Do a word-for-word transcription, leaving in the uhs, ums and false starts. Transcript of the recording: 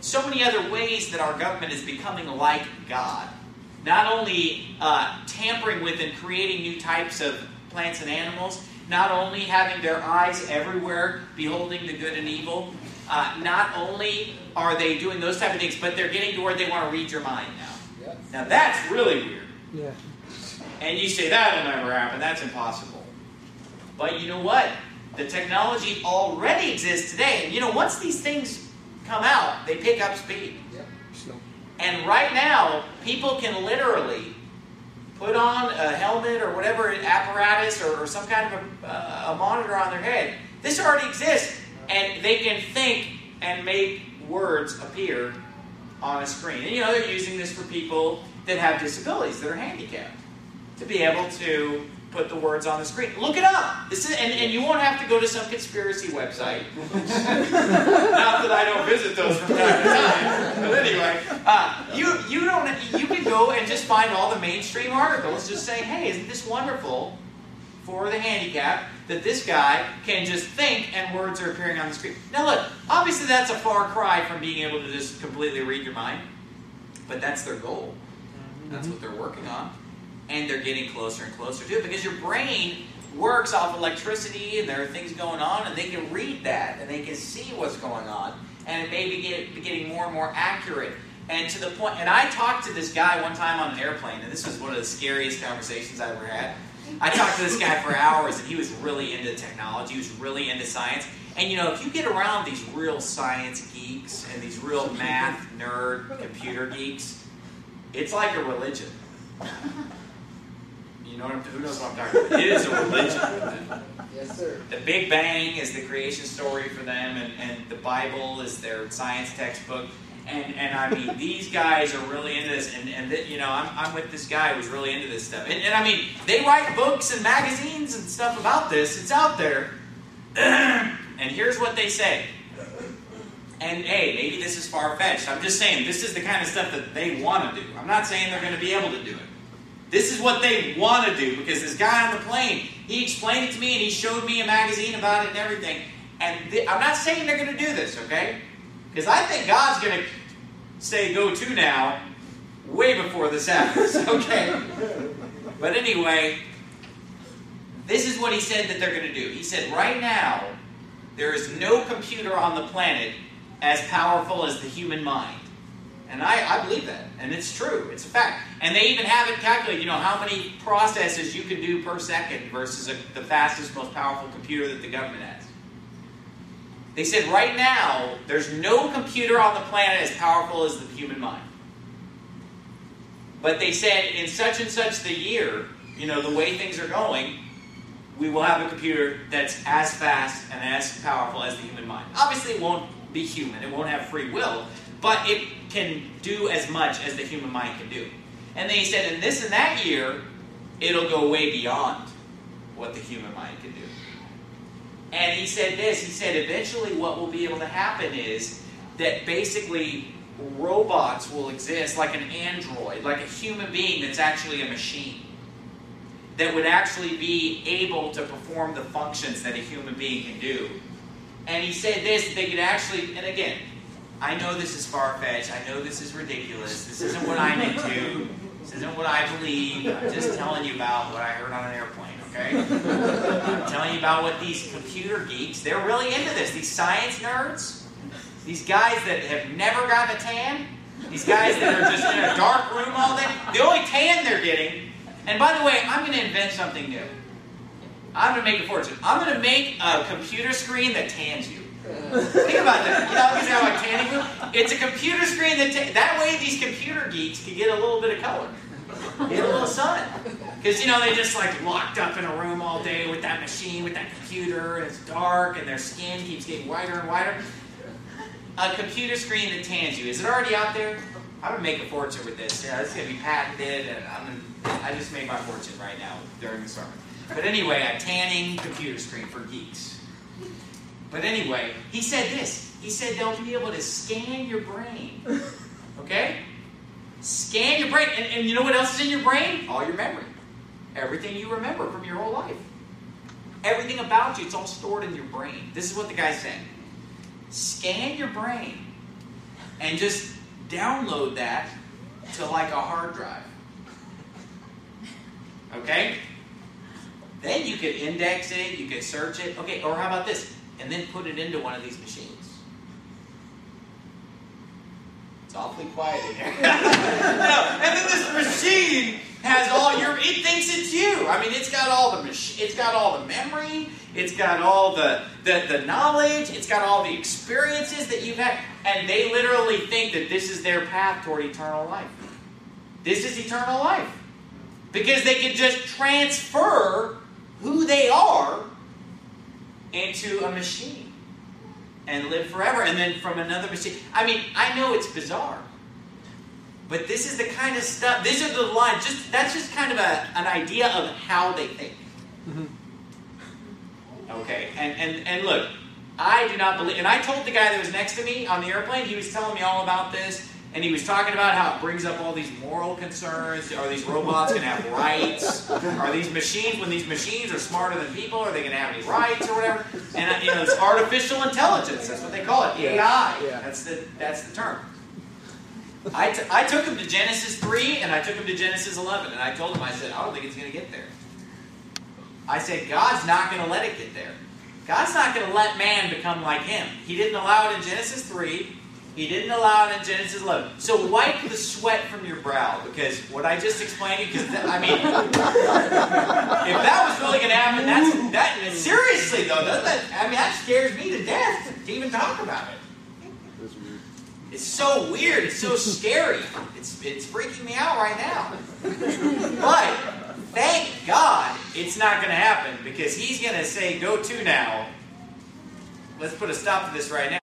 so many other ways that our government is becoming like God. Not only uh, tampering with and creating new types of plants and animals, not only having their eyes everywhere, beholding the good and evil, uh, not only are they doing those type of things, but they're getting to where they want to read your mind now. Yes. Now that's really weird. Yeah. And you say, that'll never happen, that's impossible. But you know what? The technology already exists today. And you know, once these things come out, they pick up speed. Yep. So. And right now, people can literally put on a helmet or whatever apparatus or, or some kind of a, uh, a monitor on their head. This already exists. And they can think and make words appear on a screen. And you know, they're using this for people that have disabilities, that are handicapped, to be able to put the words on the screen. Look it up. This is, and, and you won't have to go to some conspiracy website. Not that I don't visit those from time to time. But anyway, uh, you you don't you can go and just find all the mainstream articles. Just say, hey, isn't this wonderful for the handicapped that this guy can just think and words are appearing on the screen? Now look, obviously that's a far cry from being able to just completely read your mind, but that's their goal. That's what they're working on. And they're getting closer and closer to it because your brain works off electricity and there are things going on and they can read that and they can see what's going on and it may be, get, be getting more and more accurate. And to the point, and I talked to this guy one time on an airplane, and this was one of the scariest conversations I ever had. I talked to this guy for hours and he was really into technology, he was really into science. And you know, if you get around these real science geeks and these real math, nerd, computer geeks, it's like a religion. You know what I'm, who knows what I'm talking about? It is a religion. Yes, sir. The Big Bang is the creation story for them, and, and the Bible is their science textbook. And and I mean, these guys are really into this. And, and the, you know, I'm, I'm with this guy who's really into this stuff. And, and I mean, they write books and magazines and stuff about this. It's out there. And here's what they say. And hey, maybe this is far-fetched. I'm just saying, this is the kind of stuff that they want to do. I'm not saying they're going to be able to do it. This is what they want to do, because this guy on the plane, he explained it to me and he showed me a magazine about it and everything. And th- I'm not saying they're going to do this, okay? Because I think God's going to say go to now way before this happens, okay? But anyway, this is what he said that they're going to do. He said, right now, there is no computer on the planet as powerful as the human mind. And I, I believe that. And it's true. It's a fact. And they even have it calculated, you know, how many processes you can do per second versus a, the fastest, most powerful computer that the government has. They said right now, there's no computer on the planet as powerful as the human mind. But they said in such and such the year, you know, the way things are going, we will have a computer that's as fast and as powerful as the human mind. Obviously, it won't be human. It won't have free will. But it can do as much as the human mind can do. And then he said, in this and that year, it'll go way beyond what the human mind can do. And he said this, he said, eventually what will be able to happen is that basically robots will exist like an android, like a human being that's actually a machine, that would actually be able to perform the functions that a human being can do. And he said this, they could actually, and again, I know this is far-fetched. I know this is ridiculous. This isn't what I'm into. This isn't what I believe. I'm just telling you about what I heard on an airplane, okay? I'm telling you about what these computer geeks, they're really into this. These science nerds, these guys that have never gotten a tan, these guys that are just in a dark room all day, the only tan they're getting, and by the way, I'm going to invent something new. I'm going to make a fortune. I'm going to make a computer screen that tans you. Think about that. You know, because they have like tanning room. It's a computer screen that ta- that way these computer geeks can get a little bit of color, get a little sun. Because you know they just like locked up in a room all day with that machine, with that computer, and it's dark, and their skin keeps getting whiter and whiter. A computer screen that tans you. Is it already out there? I'm gonna make a fortune with this. Yeah, this is gonna be patented, and I'm gonna, I just made my fortune right now during the sermon. But anyway, a tanning computer screen for geeks. But anyway, he said this. He said they'll be able to scan your brain. Okay? Scan your brain. And, and you know what else is in your brain? All your memory. Everything you remember from your whole life. Everything about you, it's all stored in your brain. This is what the guy's saying. Scan your brain. and just download that to like a hard drive. Okay? Then you could index it, you could search it. Okay, or how about this? And then put it into one of these machines. It's awfully quiet in here. No, and then this machine has all your, it thinks it's you. I mean, it's got all the mach- it's got all the memory, it's got all the, the, the knowledge, it's got all the experiences that you've had. And they literally think that this is their path toward eternal life. This is eternal life. Because they can just transfer who they are into a machine and live forever, and then from another machine. I mean, I know it's bizarre, but this is the kind of stuff, these are the lines, just that's just kind of a, an idea of how they think. Mm-hmm. Okay, and, and, and look, I do not believe, and I told the guy that was next to me on the airplane, he was telling me all about this, and he was talking about how it brings up all these moral concerns. Are these robots going to have rights? Are these machines, when these machines are smarter than people, are they going to have any rights or whatever? And you know, it's artificial intelligence. That's what they call it, A I. Yeah. That's the that's the term. I, t- I took him to Genesis three, and I took him to Genesis eleven, and I told him, I said, I don't think it's going to get there. I said, God's not going to let it get there. God's not going to let man become like him. He didn't allow it in Genesis three. He didn't allow it in Genesis eleven. So wipe the sweat from your brow, because what I just explained, because I mean, if that was really going to happen, that's that. Seriously though, doesn't that? I mean, that scares me to death to even talk about it. That's weird. It's so weird. It's so scary. It's it's freaking me out right now. But thank God it's not going to happen, because He's going to say, "Go to now. Let's put a stop to this right now."